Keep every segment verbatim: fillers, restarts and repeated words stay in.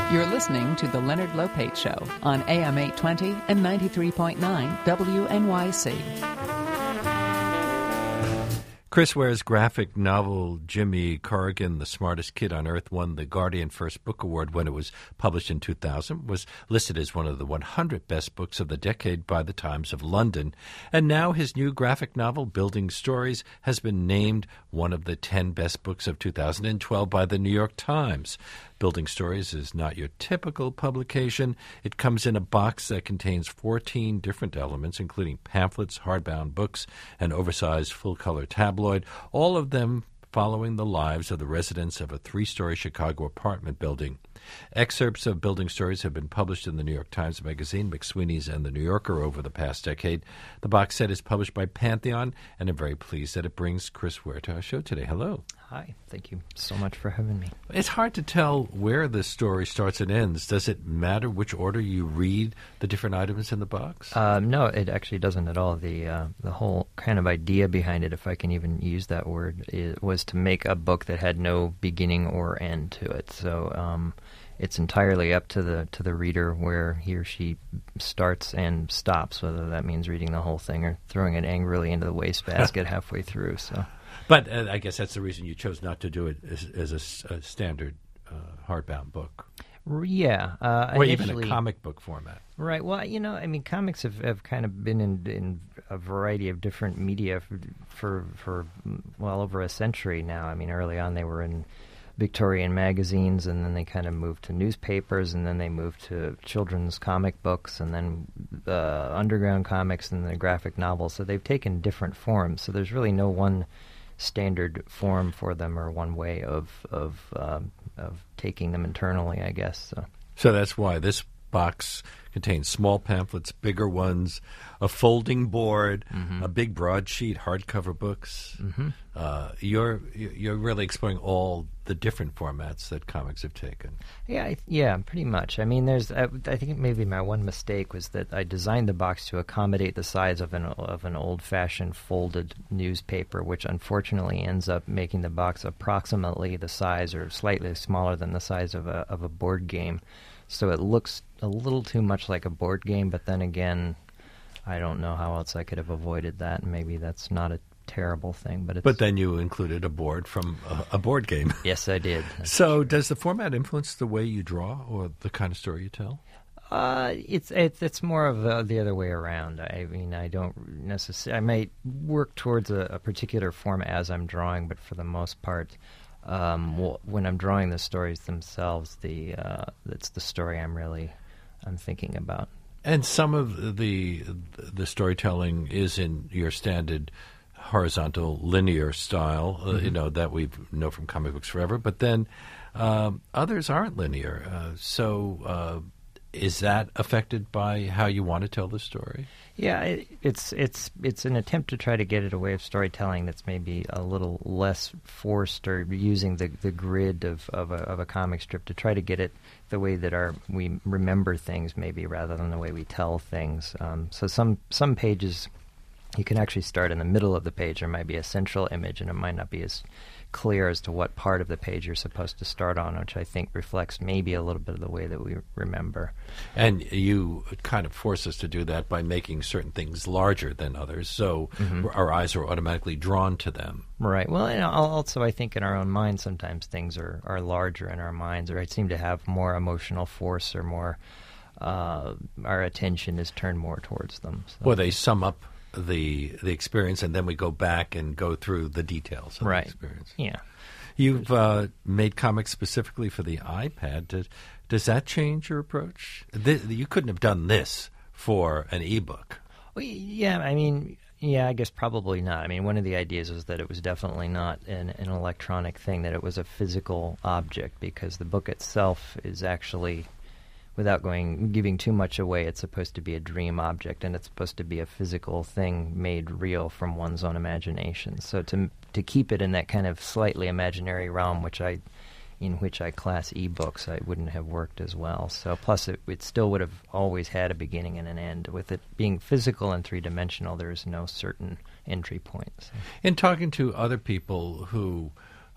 You're listening to The Leonard Lopate Show on A M eight twenty and ninety-three point nine W N Y C. Chris Ware's graphic novel Jimmy Corrigan, The Smartest Kid on Earth, won the Guardian First Book Award when it was published in two thousand, was listed as one of the one hundred best books of the decade by the Times of London. And now his new graphic novel, Building Stories, has been named one of the ten best books of two thousand twelve by the New York Times. Building Stories is not your typical publication. It comes in a box that contains fourteen different elements, including pamphlets, hardbound books, and oversized full-color tabloid, all of them following the lives of the residents of a three-story Chicago apartment building. Excerpts of Building Stories have been published in the New York Times Magazine, McSweeney's, and the New Yorker over the past decade. The box set is published by Pantheon, and I'm very pleased that it brings Chris Ware to our show today. Hello. Hi. Thank you so much for having me. It's hard to tell where the story starts and ends. Does it matter which order you read the different items in the box? Um, no, it actually doesn't at all. The uh, the whole kind of idea behind it, if I can even use that word, is, was to make a book that had no beginning or end to it. So um, it's entirely up to the to the reader where he or she starts and stops, whether that means reading the whole thing or throwing it angrily into the wastebasket halfway through. So. But uh, I guess that's the reason you chose not to do it as, as a, a standard uh, hardbound book. Yeah. Uh, or even a comic book format. Right. Well, you know, I mean, comics have, have kind of been in, in a variety of different media for, for, for, well, over a century now. I mean, early on they were in Victorian magazines, and then they kind of moved to newspapers, and then they moved to children's comic books, and then uh, underground comics, and then graphic novels. So they've taken different forms. So there's really no one standard form for them or one way of of um, of taking them internally, I guess. So. so that's why this box contains small pamphlets, bigger ones, a folding board, mm-hmm. a big broadsheet, hardcover books. Mm-hmm. Uh, you're you're really exploring all the different formats that comics have taken. Yeah, I, yeah, pretty much. I mean, there's. I, I think maybe my one mistake was that I designed the box to accommodate the size of an of an old-fashioned folded newspaper, which unfortunately ends up making the box approximately the size or slightly smaller than the size of a of a board game. So it looks a little too much like a board game, but then again, I don't know how else I could have avoided that. Maybe that's not a terrible thing, but it's... But then you included a board from a, a board game. Yes, I did. So does the format influence the way you draw or the kind of story you tell? Uh, it's it's it's more of uh, the other way around. I mean, I don't necessarily... I might work towards a, a particular form as I'm drawing, but for the most part... Um, well, when I'm drawing the stories themselves, the uh, it's the story I'm really I'm thinking about. And some of the the storytelling is in your standard horizontal linear style, uh, mm-hmm. you know, that we know from comic books forever. But then um, others aren't linear. Uh, so uh, is that affected by how you want to tell the story? Yeah, it, it's it's it's an attempt to try to get at a way of storytelling that's maybe a little less forced, or using the, the grid of, of, a, of a comic strip to try to get it the way that our we remember things, maybe, rather than the way we tell things. Um, so some some pages you can actually start in the middle of the page. There might be a central image, and it might not be as clear as to what part of the page you're supposed to start on, which I think reflects maybe a little bit of the way that we remember. And you kind of force us to do that by making certain things larger than others, so mm-hmm. our eyes are automatically drawn to them. Right. Well, and also I think in our own minds sometimes things are, are larger in our minds, or seem to have more emotional force, or more, uh, our attention is turned more towards them. So. Well, they sum up the the experience, and then we go back and go through the details of right. the experience. Yeah. You've uh, made comics specifically for the iPad. Does, does that change your approach? Th- you couldn't have done this for an ebook. Well, yeah, I mean, yeah, I guess probably not. I mean, one of the ideas was that it was definitely not an, an electronic thing, that it was a physical object, because the book itself is actually... Without going giving too much away, it's supposed to be a dream object, and it's supposed to be a physical thing made real from one's own imagination. So to to keep it in that kind of slightly imaginary realm, which I, in which I class ebooks, I wouldn't have worked as well. So plus, it, it still would have always had a beginning and an end. With it being physical and three dimensional, there is no certain entry point. So. In talking to other people who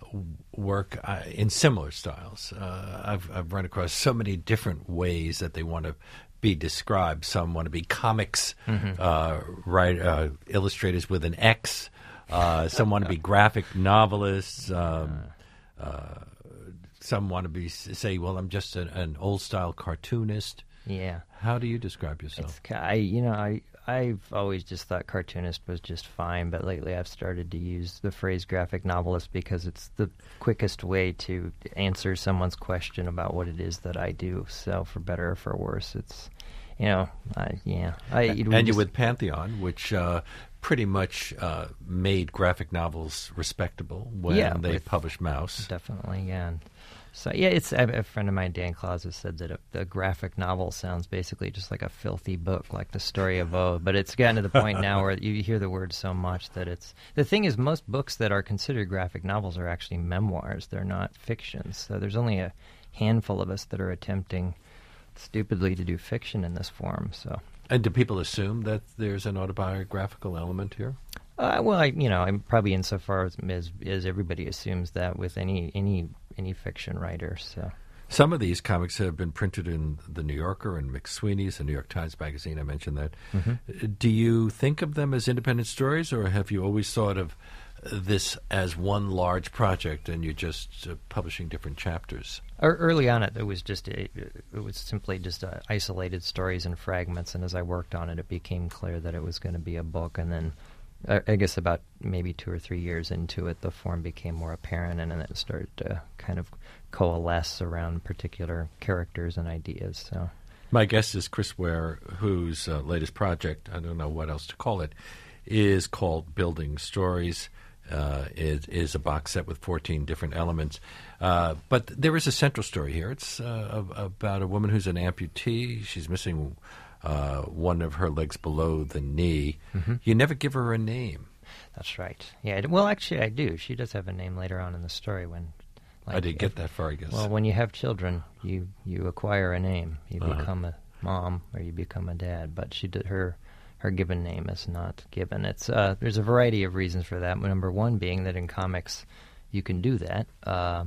work uh, in similar styles. Uh, I've, I've run across so many different ways that they want to be described. Some want to be comics, mm-hmm. uh, right, uh, illustrators with an X. Uh, some want to be graphic novelists. Um, uh, some want to be say, well, I'm just an, an old style cartoonist. Yeah. How do you describe yourself? It's, I, you know, I I've always just thought cartoonist was just fine, but lately I've started to use the phrase graphic novelist because it's the quickest way to answer someone's question about what it is that I do. So for better or for worse, it's, you know, I, yeah. I, and just, you're with Pantheon, which uh, pretty much uh, made graphic novels respectable when yeah, they with, published Mouse. Definitely, yeah. So yeah, it's a, a friend of mine, Dan Claus, has said that a, a graphic novel sounds basically just like a filthy book, like the story of O. But it's gotten to the point now where you hear the word so much that it's the thing is most books that are considered graphic novels are actually memoirs. They're not fictions. So there's only a handful of us that are attempting stupidly to do fiction in this form. So. And do people assume that there's an autobiographical element here? Uh, well, I, you know, I'm probably insofar as, as as everybody assumes that with any any any fiction writer. So some of these comics have been printed in the New Yorker and McSweeney's, the New York Times Magazine. I mentioned that. Mm-hmm. Do you think of them as independent stories, or have you always thought of this as one large project and you're just uh, publishing different chapters? Early on, it, it was just a, it was simply just uh, isolated stories and fragments. And as I worked on it, it became clear that it was going to be a book, and then. I guess about maybe two or three years into it, the form became more apparent, and then it started to kind of coalesce around particular characters and ideas. So, my guest is Chris Ware, whose uh, latest project, I don't know what else to call it, is called Building Stories. Uh, it is a box set with fourteen different elements. Uh, but there is a central story here. It's uh, about a woman who's an amputee. She's missing Uh, one of her legs below the knee. Mm-hmm. You never give her a name. That's right. Yeah. Well, actually, I do. She does have a name later on in the story. When like, I didn't get if, that far, I guess. Well, when you have children, you, you acquire a name. You uh-huh. become a mom or you become a dad. But she did her her given name is not given. It's uh, there's a variety of reasons for that. Number one being that in comics, you can do that. Uh,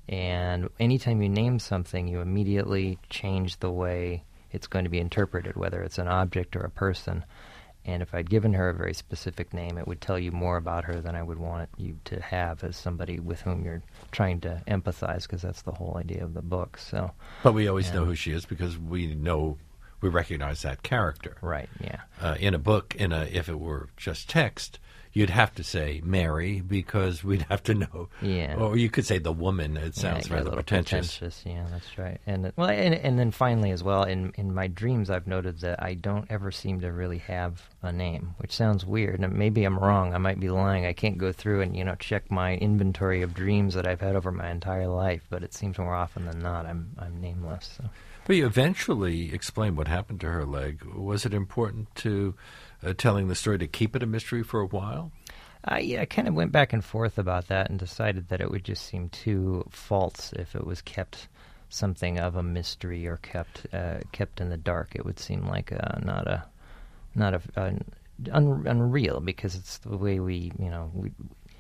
and anytime you name something, you immediately change the way it's going to be interpreted, whether it's an object or a person. And if I'd given her a very specific name, it would tell you more about her than I would want you to have as somebody with whom you're trying to empathize, because that's the whole idea of the book. So, but we always yeah. know who she is because we know, we recognize that character. Right, yeah. Uh, in a book, in a if it were just text, you'd have to say Mary because we'd have to know. Yeah. Or you could say the woman. It sounds yeah, rather pretentious. pretentious. Yeah, that's right. And well, and, and then finally as well, in in my dreams, I've noted that I don't ever seem to really have a name, which sounds weird. And maybe I'm wrong. I might be lying. I can't go through and you know check my inventory of dreams that I've had over my entire life, but it seems more often than not I'm I'm nameless. So. But you eventually explained what happened to her leg. Was it important to uh, telling the story to keep it a mystery for a while? Uh, yeah, I kind of went back and forth about that and decided that it would just seem too false if it was kept something of a mystery or kept uh, kept in the dark. It would seem like uh, not a not a, a un, unreal because it's the way we you know we.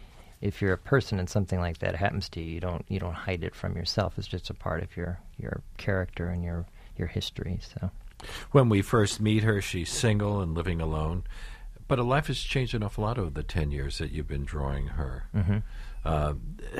If you're a person and something like that happens to you, you don't you don't hide it from yourself. It's just a part of your, your character and your your history. So, when we first meet her, she's single and living alone, but her life has changed an awful lot over the ten years that you've been drawing her. Mm-hmm. Uh,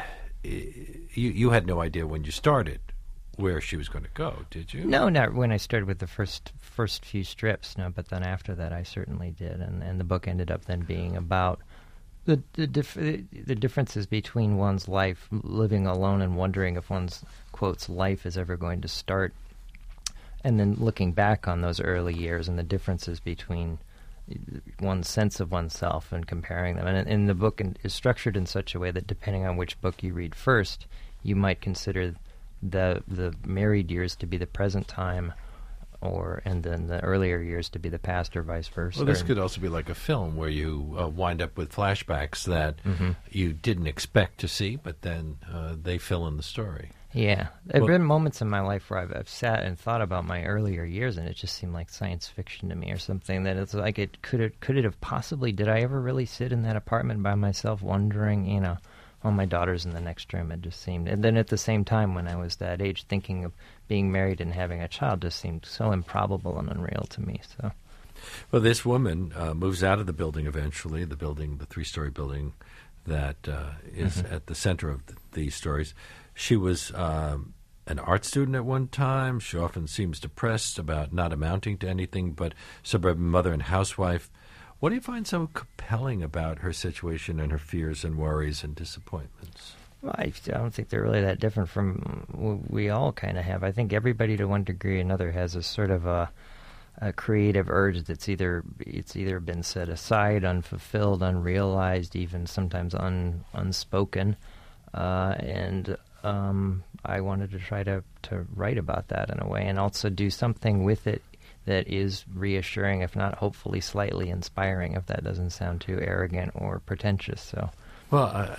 you you had no idea when you started where she was going to go, did you? No, not when I started with the first first few strips. No, but then after that, I certainly did, and and the book ended up then being about. The the, dif- the differences between one's life living alone and wondering if one's, quotes, life is ever going to start, and then looking back on those early years and the differences between one's sense of oneself and comparing them. And, and the book in, is structured in such a way that depending on which book you read first, you might consider the the married years to be the present time, or and then the earlier years to be the past, or vice versa. Well, this could also be like a film where you uh, wind up with flashbacks that mm-hmm. you didn't expect to see, but then uh, they fill in the story. Yeah. There have well, been moments in my life where I've, I've sat and thought about my earlier years, and it just seemed like science fiction to me, or something that it's like, it could it could it have possibly, did I ever really sit in that apartment by myself wondering, you know, well, my daughter's in the next room. It just seemed, and then at the same time, when I was that age, thinking of being married and having a child just seemed so improbable and unreal to me. So, well, this woman uh, moves out of the building eventually, the building, the three-story building that uh, is mm-hmm. at the center of th- these stories. She was um, an art student at one time. She often seems depressed about not amounting to anything, but suburban mother and housewife. What do you find so compelling about her situation and her fears and worries and disappointments? Well, I don't think they're really that different from what we all kind of have. I think everybody to one degree or another has a sort of a, a creative urge that's either it's either been set aside, unfulfilled, unrealized, even sometimes un, unspoken. Uh, and um, I wanted to try to, to write about that in a way and also do something with it that is reassuring, if not hopefully slightly inspiring, if that doesn't sound too arrogant or pretentious. So, well, uh,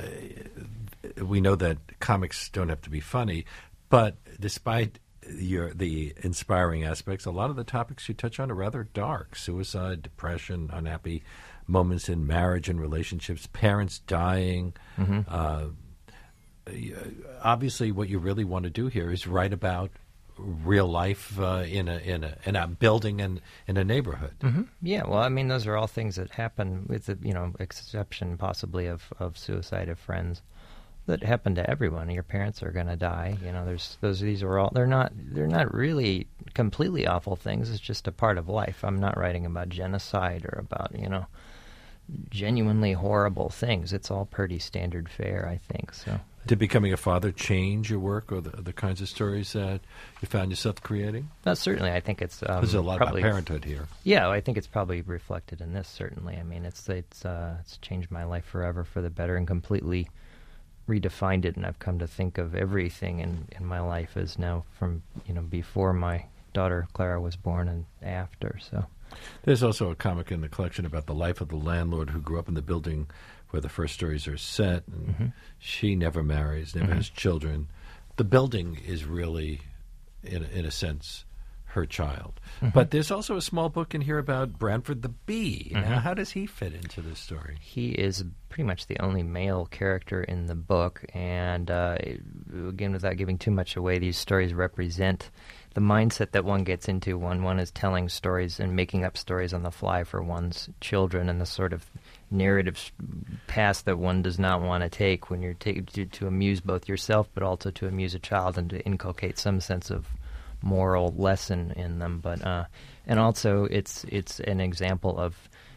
we know that comics don't have to be funny, but despite your the inspiring aspects, a lot of the topics you touch on are rather dark: suicide, depression, unhappy moments in marriage and relationships, parents dying. Mm-hmm. Uh, obviously, what you really want to do here is write about real life uh, in a in a in a building and in a neighborhood. Mm-hmm. Yeah, well, I mean, those are all things that happen, with the you know exception possibly of, of suicide of friends, that happen to everyone. Your parents are going to die. You know, there's those. These are all. They're not. They're not really completely awful things. It's just a part of life. I'm not writing about genocide or about you know genuinely horrible things. It's all pretty standard fare, I think. So. Did becoming a father change your work or the, the kinds of stories that you found yourself creating? No, certainly. I think it's um, there's a lot probably, about parenthood here. Yeah, I think it's probably reflected in this. Certainly, I mean, it's it's uh, it's changed my life forever for the better and completely redefined it. And I've come to think of everything in, in my life as now from you know before my daughter Clara was born and after. So there's also a comic in the collection about the life of the landlord who grew up in the building where the first stories are set, and mm-hmm. she never marries, never mm-hmm. has children. The building is really, in a, in a sense, her child. Mm-hmm. But there's also a small book in here about Branford the Bee. Mm-hmm. Now, how does he fit into this story? He is pretty much the only male character in the book, and uh, again, without giving too much away, these stories represent the mindset that one gets into when one is telling stories and making up stories on the fly for one's children, and the sort of narrative path that one does not want to take when you're taking to, to amuse both yourself but also to amuse a child and to inculcate some sense of moral lesson in them. But uh, and also it's it's an example of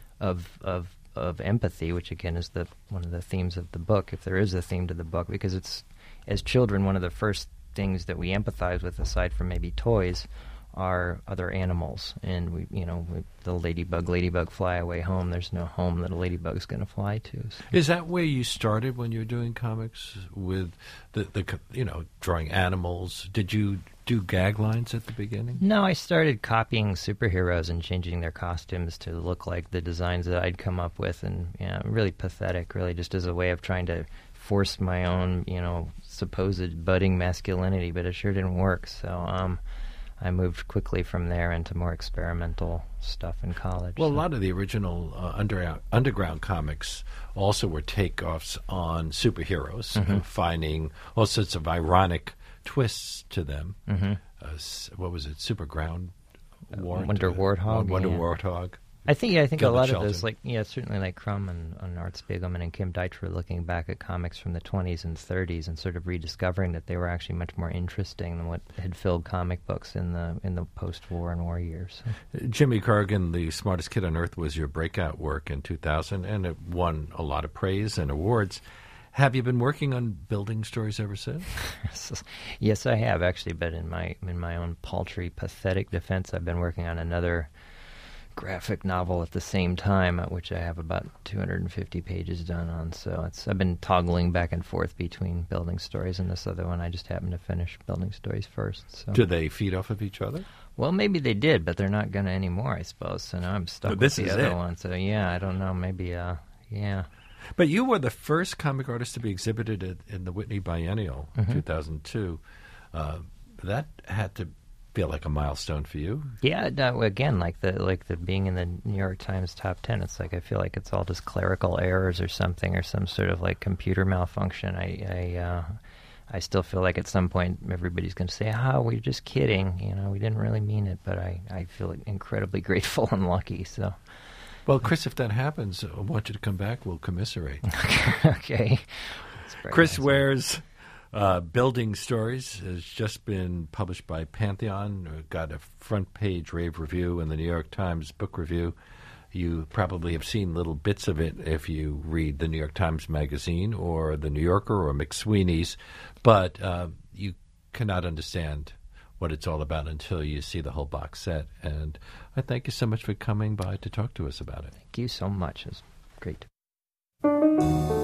of of of empathy, which again is the one of the themes of the book, if there is a theme to the book, because it's as children one of the first things that we empathize with, aside from maybe toys, are other animals. And we, you know, we, the ladybug, ladybug fly away home. There's no home that a ladybug's going to fly to. So. Is that where you started when you were doing comics, with the, the, you know, drawing animals? Did you do gag lines at the beginning? No, I started copying superheroes and changing their costumes to look like the designs that I'd come up with, and you know, really pathetic, really, just as a way of trying to force my own, you know, supposed budding masculinity, but it sure didn't work. So um, I moved quickly from there into more experimental stuff in college. Well, so. a lot of the original uh, under, underground comics also were takeoffs on superheroes, mm-hmm. uh, finding all sorts of ironic twists to them. Mm-hmm. Uh, what was it? Super Ground Warrant? Uh, Wonder uh, Warthog. Wonder yeah. Warthog. I think yeah, I think Gilbert a lot Shelton. of those, like yeah, certainly like Crumb and, and Art Spiegelman and Kim Deitch were looking back at comics from the twenties and thirties and sort of rediscovering that they were actually much more interesting than what had filled comic books in the in the post-war and war years. So. Jimmy Corrigan, The Smartest Kid on Earth, was your breakout work in two thousand, and it won a lot of praise and awards. Have you been working on building stories ever since? Yes, I have actually. But in my in my own paltry, pathetic defense, I've been working on another graphic novel at the same time, at which I have about two hundred fifty pages done on. So it's I've been toggling back and forth between building stories and this other one. I just happened to finish building stories first. So. Do they feed off of each other? Well, maybe they did, but they're not going to anymore, I suppose. So now I'm stuck but with this the is other it. one. So yeah, I don't know. Maybe, uh, yeah. But you were the first comic artist to be exhibited at, in the Whitney Biennial in mm-hmm. two thousand two. Uh, that had to feel like a milestone for you. Yeah, no, again, like the like the being in the New York Times top ten, it's like I feel like it's all just clerical errors or something, or some sort of like computer malfunction. I I, uh, I still feel like at some point everybody's going to say, "Ah, we're just kidding," you know, we didn't really mean it. But I, I feel incredibly grateful and lucky. So, well, Chris, if that happens, I want you to come back. We'll commiserate. Okay. Chris nice. Ware's uh, Building Stories has just been published by Pantheon. Uh, got a front page rave review in the New York Times Book Review. You probably have seen little bits of it if you read the New York Times Magazine or the New Yorker or McSweeney's, but uh, you cannot understand what it's all about until you see the whole box set. And I thank you so much for coming by to talk to us about it. Thank you so much. It's great.